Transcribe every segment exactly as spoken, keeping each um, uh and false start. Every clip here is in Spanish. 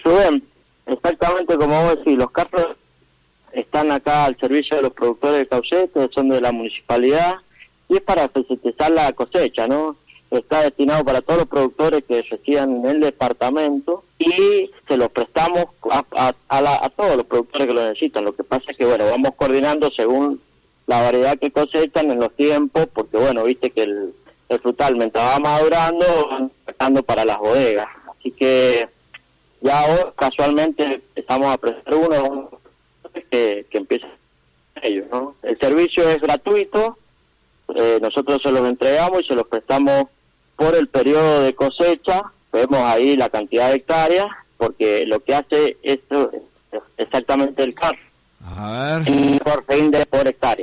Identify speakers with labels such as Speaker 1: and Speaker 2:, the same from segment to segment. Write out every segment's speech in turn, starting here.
Speaker 1: Rubén, exactamente como vos decís, los carros están acá al servicio de los productores de Caucete, son de la municipalidad, y es para festejar la cosecha, ¿no? Está destinado para todos los productores que residan en el departamento y se los prestamos a, a, a, la, a todos los productores que lo necesitan. Lo que pasa es que, bueno, vamos coordinando según la variedad que cosechan en los tiempos, porque, bueno, viste que el, el frutal, mientras va madurando, van sacando para las bodegas. Así que ya hoy, casualmente, estamos a prestar uno que, que empieza ellos, ¿no? El servicio es gratuito, eh, nosotros se los entregamos y se los prestamos por el periodo de cosecha. Vemos ahí la cantidad de hectáreas, porque lo que hace esto es exactamente el carro.
Speaker 2: A ver.
Speaker 1: Por fin de por hectárea.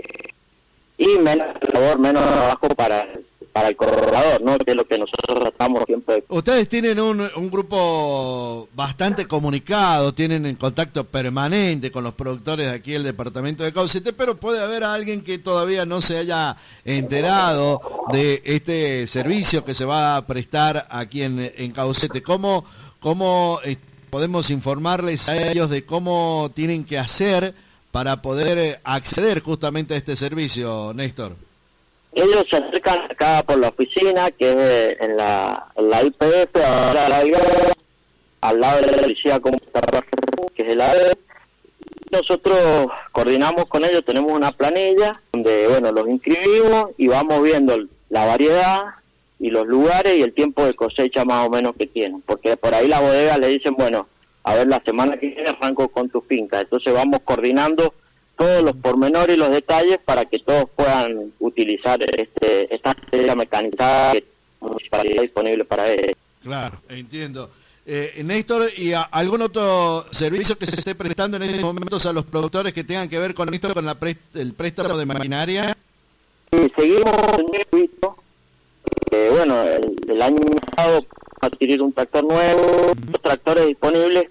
Speaker 1: Y menos labor, menos trabajo para, para el corredor, ¿no? Que es lo que nosotros tratamos siempre.
Speaker 2: Ustedes tienen un, un grupo bastante comunicado, tienen en contacto permanente con los productores de aquí del departamento de Caucete, pero puede haber alguien que todavía no se haya enterado de este servicio que se va a prestar aquí en, en Caucete. ¿Cómo, cómo eh, podemos informarles a ellos de cómo tienen que hacer para poder acceder justamente a este servicio, Néstor?
Speaker 1: Ellos se acercan acá por la oficina, que es en la, en la I P F, ahora la al lado de la policía comunitaria, que es el A D E. Nosotros coordinamos con ellos, tenemos una planilla donde, bueno, los inscribimos y vamos viendo la variedad y los lugares y el tiempo de cosecha más o menos que tienen, porque por ahí la bodega le dicen, bueno, a ver, la semana que viene arranco con tu finca. Entonces vamos coordinando todos los pormenores y los detalles para que todos puedan utilizar este esta estrategia mecanizada que la municipalidad disponible para ellos.
Speaker 2: Claro, entiendo. Eh, Néstor, ¿y a, algún otro servicio que se esté prestando en estos momentos a los productores que tengan que ver con esto, con la pre, el préstamo de maquinaria?
Speaker 1: Sí, seguimos en el circuito. Eh, bueno, el, el año pasado adquirir un tractor nuevo, los tractores disponibles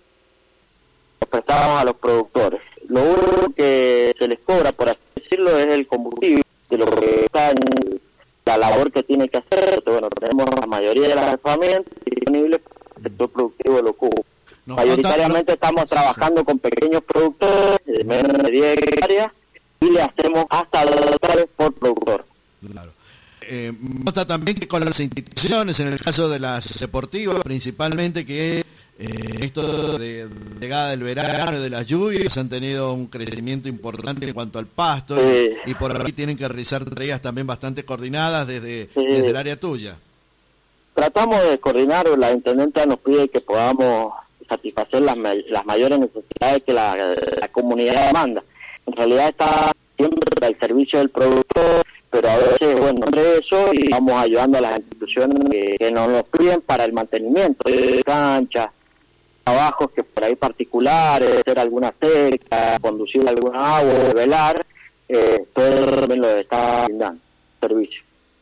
Speaker 1: los prestábamos a los productores. Lo único que se les cobra, por así decirlo, es el combustible, de lo que está en la labor que tiene que hacer. Bueno, tenemos la mayoría de las herramientas disponibles para el sector productivo de los cubos. No, Mayoritariamente no, estamos trabajando sí. con pequeños productores de menos de diez hectáreas y le hacemos hasta dos hectáreas por productor.
Speaker 2: Claro. Eh, nota también que con las instituciones, en el caso de las deportivas principalmente, que eh, esto de llegada del verano, de las lluvias, han tenido un crecimiento importante en cuanto al pasto, sí. y, y por ahí tienen que realizar tareas también bastante coordinadas desde, sí. desde el área tuya.
Speaker 1: Tratamos de coordinar, la intendenta nos pide que podamos satisfacer las, las mayores necesidades que la, la comunidad demanda. En realidad está siempre al servicio del productor, pero a veces, bueno, de eso, y vamos ayudando a las instituciones que, que nos lo piden para el mantenimiento de canchas, trabajos que por ahí particulares, hacer alguna seca, conducir alguna agua, velar, eh, todo eso también lo está brindando, servicio.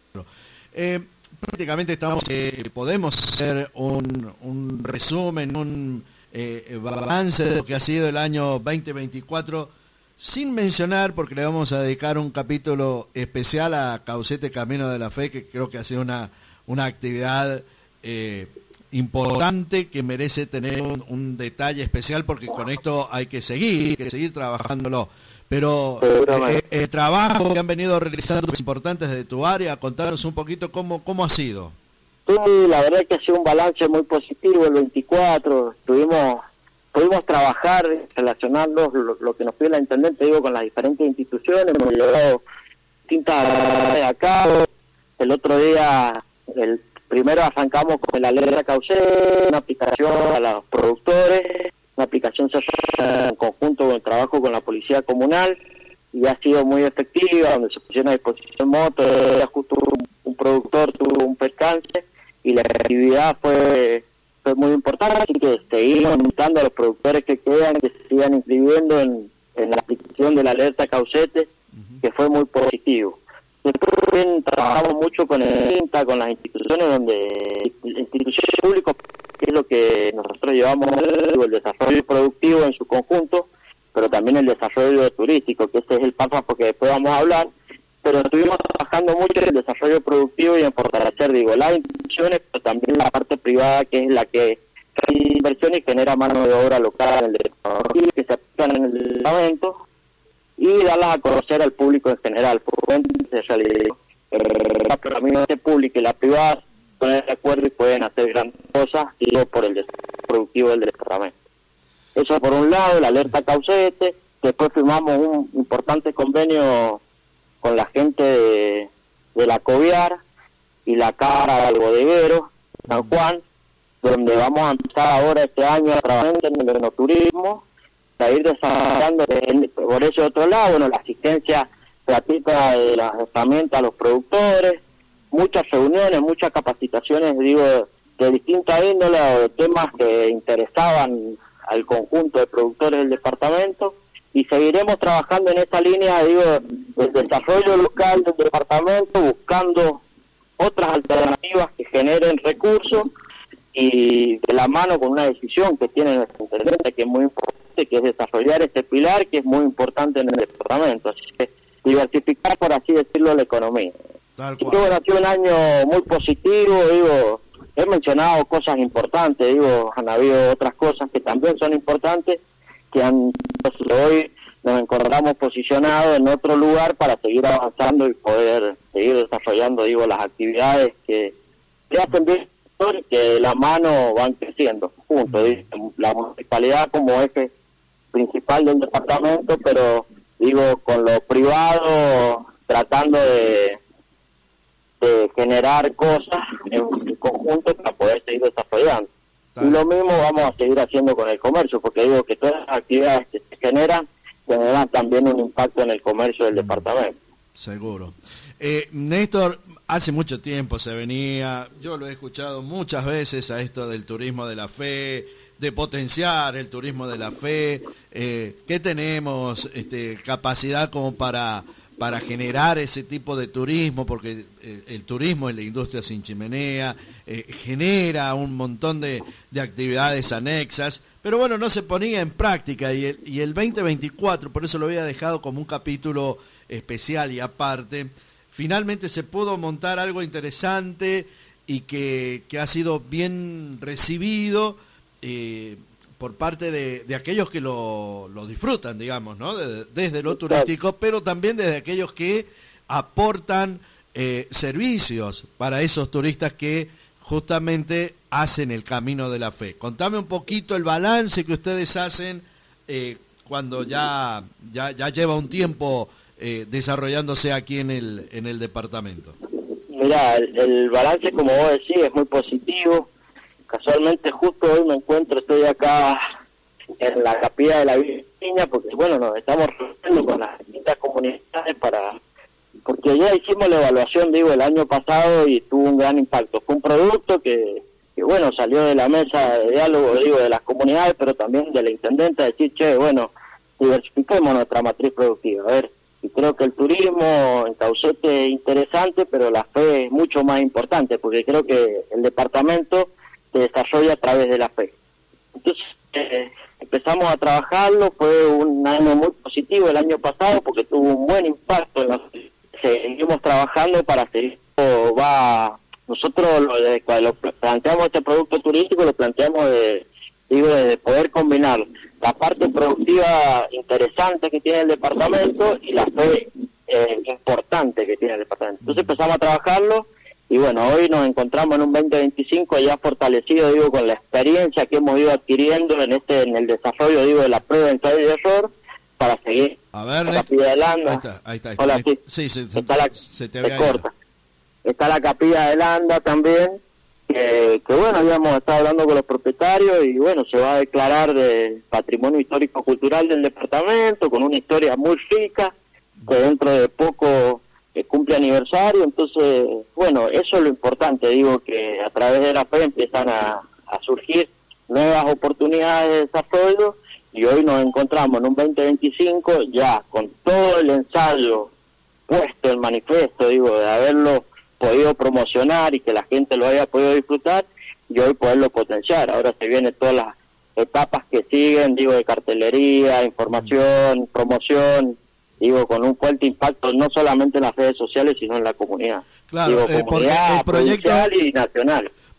Speaker 2: Eh, prácticamente estamos, eh, podemos hacer un, un resumen, un eh, balance de lo que ha sido el año veinte veinticuatro, sin mencionar, porque le vamos a dedicar un capítulo especial a Caucete Camino de la Fe, que creo que ha sido una, una actividad eh, importante que merece tener un, un detalle especial, porque con esto hay que seguir, hay que seguir trabajándolo. Pero eh, el trabajo que han venido realizando los importantes de tu área, contanos un poquito cómo, cómo ha sido.
Speaker 1: Sí, la verdad es que ha sido un balance muy positivo el veinticuatro, tuvimos... Pudimos trabajar relacionando lo, lo que nos pide la intendente, digo, con las diferentes instituciones, hemos llevado distintas a cabo. El otro día, el primero arrancamos con la ley de la Caucete, una aplicación a los productores, una aplicación se hace en conjunto con el trabajo con la policía comunal, y ha sido muy efectiva, donde se pusieron a disposición motos, justo un, un productor tuvo un percance, y la actividad fue... fue muy importante, así que seguimos invitando a los productores que quedan, que se sigan inscribiendo en, en la aplicación de la alerta Caucete, uh-huh. que fue muy positivo. Después también trabajamos mucho con el INTA, con las instituciones, donde instituciones públicas, que es lo que nosotros llevamos, el desarrollo productivo en su conjunto, pero también el desarrollo turístico, que ese es el párrafo que después vamos a hablar, pero estuvimos trabajando mucho en el desarrollo productivo y en fortalecer, digo, las instituciones, pero también la parte privada, que es la que inversión y genera mano de obra local en el departamento, que se aplican en el departamento y darlas a conocer al público en general. Porque se realizó la programación pública y la privada se ponen de acuerdo y pueden hacer grandes cosas y no por el desarrollo productivo del departamento. Eso por un lado, la alerta Caucete. Después firmamos un importante convenio con la gente de, de la Coviar y la Cámara del Bodeguero, San Juan, donde vamos a empezar ahora este año a trabajar en el enoturismo, a ir desarrollando por ese otro lado, bueno, la asistencia gratuita de las herramientas a los productores, muchas reuniones, muchas capacitaciones, digo, de distinta índole o de temas que interesaban al conjunto de productores del departamento, y seguiremos trabajando en esa línea, digo, del desarrollo local del departamento, buscando otras alternativas que generen recursos y de la mano con una decisión que tiene nuestro intendente, que es muy importante, que es desarrollar este pilar que es muy importante en el departamento. Así que diversificar, por así decirlo, la economía. Tal cual. Y que, bueno, ha sido un año muy positivo, digo, he mencionado cosas importantes, digo, han habido otras cosas que también son importantes, que han, hoy nos encontramos posicionados en otro lugar para seguir avanzando y poder seguir desarrollando, digo, las actividades que, que hacen bien y que de la mano van creciendo juntos, digo, la municipalidad como eje principal del departamento, pero digo, con lo privado tratando de, de generar cosas en conjunto para poder seguir desarrollando. Y lo mismo vamos a seguir haciendo con el comercio, porque digo que todas las actividades que se generan, generan también un impacto en el comercio del departamento.
Speaker 2: Seguro. Eh, Néstor, hace mucho tiempo se venía, yo lo he escuchado muchas veces a esto del turismo de la fe, de potenciar el turismo de la fe, eh, que tenemos este, capacidad como para... para generar ese tipo de turismo, porque eh, el turismo en la industria sin chimenea eh, genera un montón de, de actividades anexas, pero bueno, no se ponía en práctica, y el, y el veinte veinticuatro, por eso lo había dejado como un capítulo especial y aparte, finalmente se pudo montar algo interesante y que, que ha sido bien recibido, eh, por parte de, de aquellos que lo, lo disfrutan, digamos, ¿no? De, desde lo turístico, pero también desde aquellos que aportan eh, servicios para esos turistas que justamente hacen el camino de la fe. Contame un poquito el balance que ustedes hacen eh, cuando ya, ya ya lleva un tiempo eh, desarrollándose aquí en el en el departamento.
Speaker 1: Mirá, el, el balance, como vos decís, es muy positivo. Casualmente justo hoy me encuentro, estoy acá en la capilla de la Virginia, porque bueno, nos estamos reuniendo con las distintas comunidades para, porque ya hicimos la evaluación, digo, el año pasado y tuvo un gran impacto. Fue un producto que, que bueno, salió de la mesa de diálogo, digo, de las comunidades, pero también de la intendente, decir, che, bueno, diversifiquemos nuestra matriz productiva. A ver, y creo que el turismo en Caucete es interesante, pero la fe es mucho más importante, porque creo que el departamento se desarrolla a través de la fe. Entonces eh, empezamos a trabajarlo, fue un año muy positivo el año pasado porque tuvo un buen impacto en la... Seguimos trabajando para seguir, va, nosotros lo, de, lo planteamos este producto turístico, lo planteamos de, digo, de poder combinar la parte productiva interesante que tiene el departamento y la fe eh, importante que tiene el departamento. Entonces empezamos a trabajarlo. Y bueno, hoy nos encontramos en un veinte veinticinco ya fortalecido, digo, con la experiencia que hemos ido adquiriendo en este en el desarrollo, digo, de la prueba de ensayo y error, para seguir.
Speaker 2: A ver,
Speaker 1: la capilla de Landa.
Speaker 2: Ahí está, ahí está. Ahí está.
Speaker 1: Hola, sí,
Speaker 2: sí, sí,
Speaker 1: está la,
Speaker 2: se te
Speaker 1: se corta. Está la capilla de Landa también, que, que bueno, habíamos estado hablando con los propietarios y bueno, se va a declarar de patrimonio histórico-cultural del departamento, con una historia muy rica, que dentro de poco... que cumple aniversario. Entonces, bueno, eso es lo importante, digo, que a través de la fe empiezan a, a surgir nuevas oportunidades de desarrollo y hoy nos encontramos en un veinte veinticinco ya con todo el ensayo puesto en manifiesto, digo, de haberlo podido promocionar y que la gente lo haya podido disfrutar y hoy poderlo potenciar. Ahora se vienen todas las etapas que siguen, digo, de cartelería, información, promoción, digo, con un fuerte impacto no solamente en las redes sociales, sino en la comunidad.
Speaker 2: Claro,
Speaker 1: digo,
Speaker 2: eh,
Speaker 1: comunidad
Speaker 2: el proyecto
Speaker 1: provincial y nacional.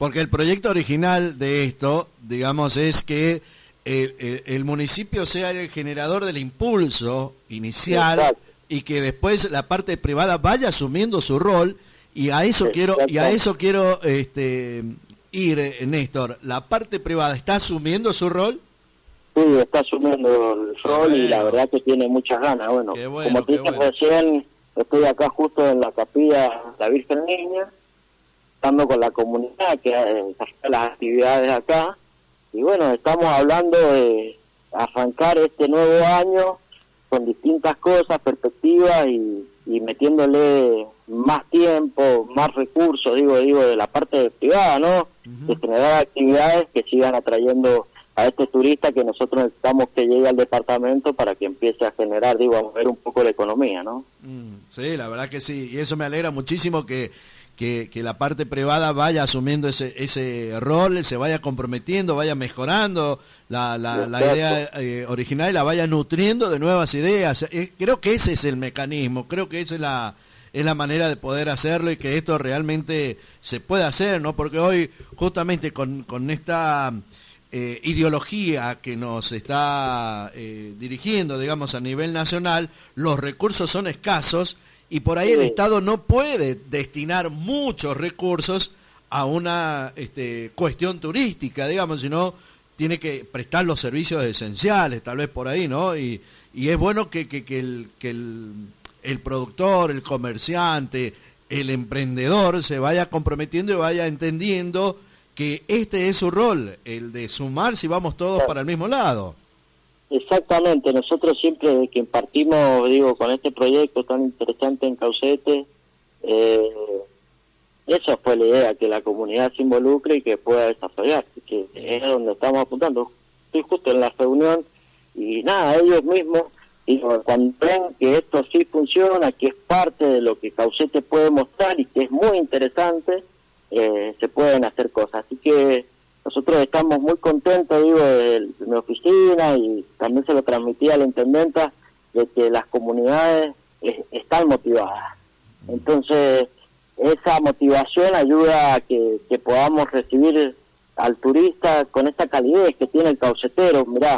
Speaker 2: porque el proyecto original de esto, digamos, es que el, el, el municipio sea el generador del impulso inicial. Exacto. Y que después la parte privada vaya asumiendo su rol, y a eso quiero y a eso quiero este ir, Néstor. ¿La parte privada está asumiendo su rol?
Speaker 1: Sí, está asumiendo el rol, bueno. Y la verdad que tiene muchas ganas. Bueno, bueno como te dije bueno. recién, estoy acá justo en la capilla La Virgen Niña, estando con la comunidad que hace las actividades acá, y bueno, estamos hablando de arrancar este nuevo año con distintas cosas, perspectivas, y, y metiéndole más tiempo, más recursos, digo, digo de la parte privada, ¿no? Uh-huh. De generar actividades que sigan atrayendo a este turista que nosotros necesitamos que llegue al departamento para que empiece a generar, digo, a mover un poco la economía, ¿no?
Speaker 2: Mm, sí, la verdad que sí, y eso me alegra muchísimo que, que, que la parte privada vaya asumiendo ese ese rol, se vaya comprometiendo, vaya mejorando la, la, la idea eh, original y la vaya nutriendo de nuevas ideas. Eh, creo que ese es el mecanismo, creo que esa es la... es la manera de poder hacerlo y que esto realmente se pueda hacer, ¿no? Porque hoy, justamente con, con esta eh, ideología que nos está eh, dirigiendo, digamos, a nivel nacional, los recursos son escasos y por ahí sí. El Estado no puede destinar muchos recursos a una este, cuestión turística, digamos, sino tiene que prestar los servicios esenciales, tal vez por ahí, ¿no? Y, y es bueno que, que, que el... Que el el productor, el comerciante, el emprendedor se vaya comprometiendo y vaya entendiendo que este es su rol, el de sumar si vamos todos para el mismo lado.
Speaker 1: Exactamente, nosotros siempre que partimos, digo, con este proyecto tan interesante en Caucete, eh, esa fue la idea, que la comunidad se involucre y que pueda desarrollar, que es donde estamos apuntando. Estoy justo en la reunión y nada, ellos mismos, y cuando ven que esto sí funciona, que es parte de lo que Caucete puede mostrar y que es muy interesante, eh, se pueden hacer cosas. Así que nosotros estamos muy contentos, digo, de, de mi oficina, y también se lo transmití a la intendenta, de que las comunidades eh, están motivadas. Entonces, esa motivación ayuda a que, que podamos recibir al turista con esta calidez que tiene el caucetero. Mirá,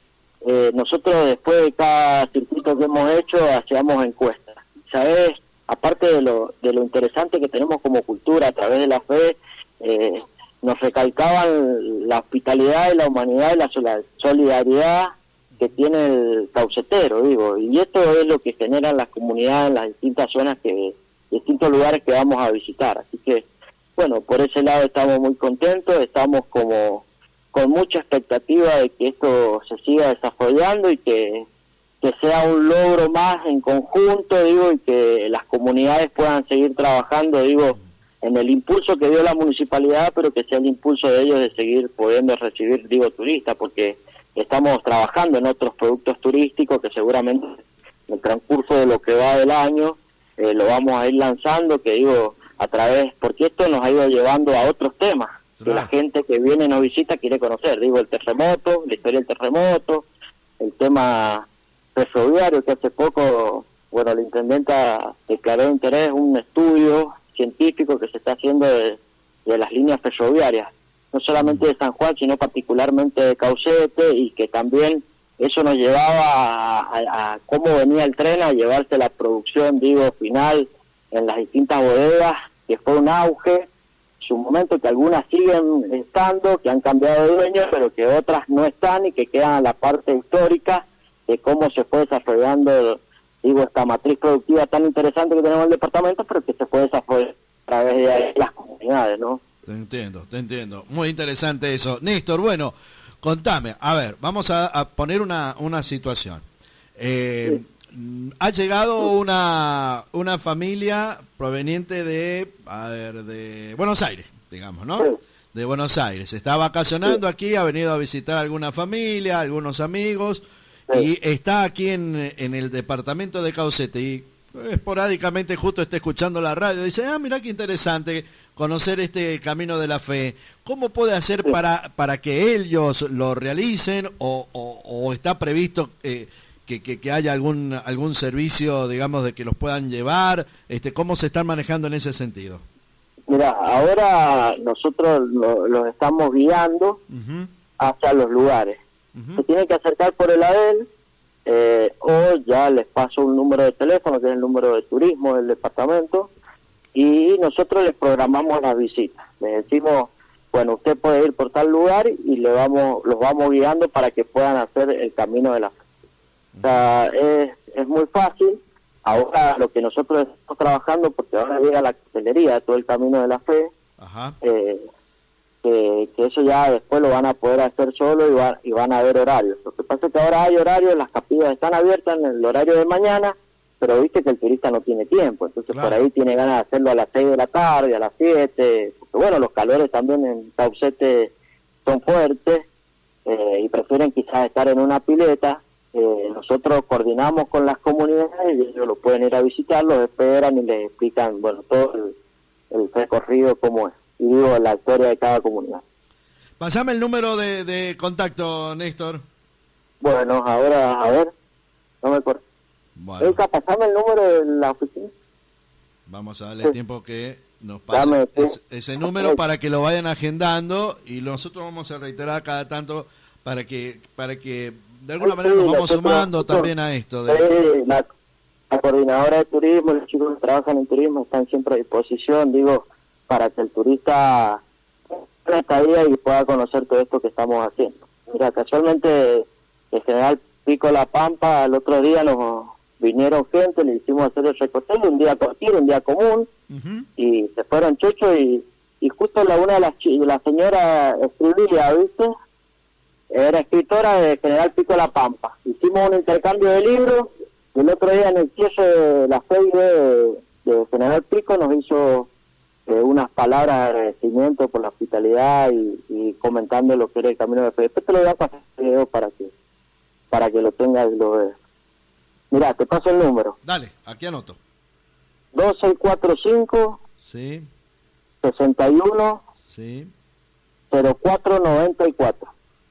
Speaker 1: Eh, nosotros después de cada circuito que hemos hecho hacíamos encuestas, ¿sabes? Aparte de lo de lo interesante que tenemos como cultura a través de la fe, eh, nos recalcaban la hospitalidad y la humanidad y la solidaridad que tiene el caucetero, digo, y esto es lo que generan las comunidades en las distintas zonas, que distintos lugares que vamos a visitar. Así que, bueno, por ese lado estamos muy contentos, estamos como con mucha expectativa de que esto se siga desarrollando y que, que sea un logro más en conjunto, digo, y que las comunidades puedan seguir trabajando, digo, en el impulso que dio la municipalidad, pero que sea el impulso de ellos de seguir pudiendo recibir, digo, turistas, porque estamos trabajando en otros productos turísticos que seguramente en el transcurso de lo que va del año eh, lo vamos a ir lanzando, que digo, a través, porque esto nos ha ido llevando a otros temas que la gente que viene y nos visita quiere conocer, digo, el terremoto, la historia del terremoto, el tema ferroviario, que hace poco, bueno, la intendenta declaró interés, un estudio científico que se está haciendo de, de las líneas ferroviarias, no solamente de San Juan, sino particularmente de Caucete, y que también eso nos llevaba a, a, a cómo venía el tren a llevarse la producción, digo, final en las distintas bodegas, que fue un auge, su momento, que algunas siguen estando, que han cambiado de dueño, pero que otras no están y que quedan a la parte histórica de cómo se fue desarrollando, digo, esta matriz productiva tan interesante que tenemos en el departamento, pero que se fue desarrollar a través de las comunidades, ¿no?
Speaker 2: Te entiendo, te entiendo. Muy interesante eso. Néstor, bueno, contame, a ver, vamos a, a poner una, una situación. Eh, sí. Ha llegado una una familia proveniente de, a ver, de Buenos Aires, digamos, ¿no? Sí. De Buenos Aires. Está vacacionando sí. aquí, ha venido a visitar a alguna familia, algunos amigos, sí. y está aquí en, en el departamento de Caucete, y esporádicamente justo está escuchando la radio, dice, ah, mira qué interesante conocer este Camino de la Fe. ¿Cómo puede hacer sí. para para que ellos lo realicen, o, o, o está previsto eh, que, que, que haya algún algún servicio, digamos, de que los puedan llevar? Este, ¿cómo se están manejando en ese sentido?
Speaker 1: Mira, ahora nosotros los lo estamos guiando uh-huh. hacia los lugares. Uh-huh. Se tienen que acercar por el ADEL, eh, o ya les paso un número de teléfono, que es el número de turismo del departamento, y nosotros les programamos las visitas. Les decimos, bueno, usted puede ir por tal lugar y le vamos, los vamos guiando para que puedan hacer el camino de la fe. Uh-huh. O sea, es, es muy fácil. Ahora lo que nosotros estamos trabajando, porque ahora llega la cartelería, todo el camino de la fe, Ajá. Eh, que, que eso ya después lo van a poder hacer solo y, va, y van a haber horarios. Lo que pasa es que ahora hay horarios, las capillas están abiertas en el horario de mañana, pero viste que el turista no tiene tiempo, entonces claro. por ahí tiene ganas de hacerlo a las seis de la tarde, a las siete, porque bueno, los calores también en Caucete son fuertes, eh, y prefieren quizás estar en una pileta. Eh, nosotros coordinamos con las comunidades y ellos lo pueden ir a visitar, los esperan y les explican, bueno, todo el, el recorrido cómo es, y digo, la historia de cada comunidad.
Speaker 2: Pasame el número de, de contacto, Néstor.
Speaker 1: Bueno, ahora, a ver, no me acuerdo. Bueno. Erika, pasame el número de la oficina.
Speaker 2: Vamos a darle sí. tiempo que nos pase Dame, sí. ese, ese número sí. para que lo vayan agendando, y nosotros vamos a reiterar cada tanto para que para que de alguna sí, manera nos vamos sumando chicos, también a esto. De...
Speaker 1: Sí, la, la coordinadora de turismo, los chicos que trabajan en turismo están siempre a disposición, digo, para que el turista tenga estadía y pueda conocer todo esto que estamos haciendo. Mira, casualmente el general Pico La Pampa, el otro día nos vinieron gente, le hicimos hacer el recorrido, un día cortito, un día común, uh-huh. y se fueron chochos y, y justo la una de las la señora escribía, ¿viste? Era escritora de General Pico La Pampa. Hicimos un intercambio de libros, y el otro día en el cierre de la feria de, de General Pico nos hizo eh, unas palabras de agradecimiento por la hospitalidad y, y comentando lo que era el camino de fe. Después te lo voy a pasar el video para que para que lo tengas y lo veas. Mirá, te paso el número.
Speaker 2: Dale, aquí anoto.
Speaker 1: dos seis cuatro cinco
Speaker 2: Sí.
Speaker 1: sesenta y uno
Speaker 2: Sí.
Speaker 1: cero cuatro noventa y cuatro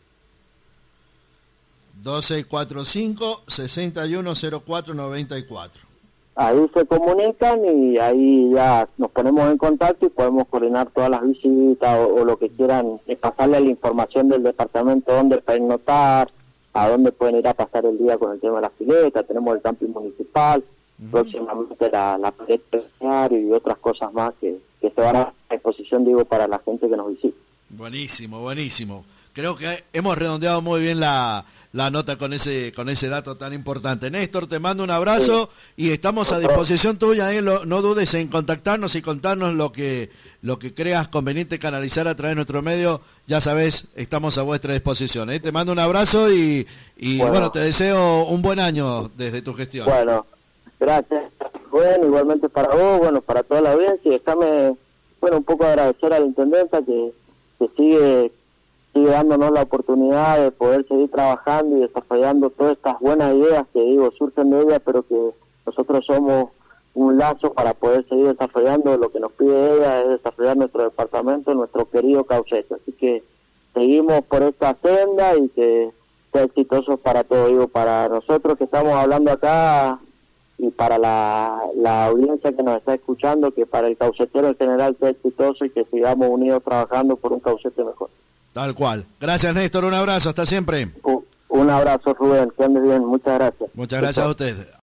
Speaker 2: dos seis cuatro cinco sesenta y uno cero cuatro noventa y cuatro
Speaker 1: Ahí se comunican y ahí ya nos ponemos en contacto y podemos coordinar todas las visitas o, o lo que quieran, eh, pasarle la información del departamento, dónde pueden notar, a dónde pueden ir a pasar el día con el tema de la pileta. Tenemos el camping municipal, uh-huh. próximamente la, la pared y otras cosas más que, que se van a exposición, digo, para la gente que nos visita.
Speaker 2: Buenísimo, buenísimo. Creo que hemos redondeado muy bien la, la nota con ese con ese dato tan importante. Néstor, te mando un abrazo sí. y estamos a disposición tuya, ¿eh? Lo, no dudes en contactarnos y contarnos lo que lo que creas conveniente canalizar a través de nuestro medio. Ya sabes, estamos a vuestra disposición, ¿eh? Te mando un abrazo y, y bueno. bueno, te deseo un buen año desde tu gestión.
Speaker 1: Bueno, gracias. Bueno, igualmente para vos, bueno, para toda la audiencia. Y déjame, bueno, un poco agradecer a la intendenta que, que sigue... sigue dándonos la oportunidad de poder seguir trabajando y desarrollando todas estas buenas ideas que, digo, surgen de ella, pero que nosotros somos un lazo para poder seguir desarrollando. Lo que nos pide ella es desarrollar nuestro departamento, nuestro querido Caucete. Así que seguimos por esta senda y que sea exitoso para todos, digo, para nosotros que estamos hablando acá y para la, la audiencia que nos está escuchando, que para el caucetero en general sea exitoso y que sigamos unidos trabajando por un Caucete mejor.
Speaker 2: Tal cual. Gracias, Néstor. Un abrazo. Hasta siempre.
Speaker 1: Un abrazo, Rubén. Que andes bien. Muchas gracias.
Speaker 2: Muchas gracias a usted.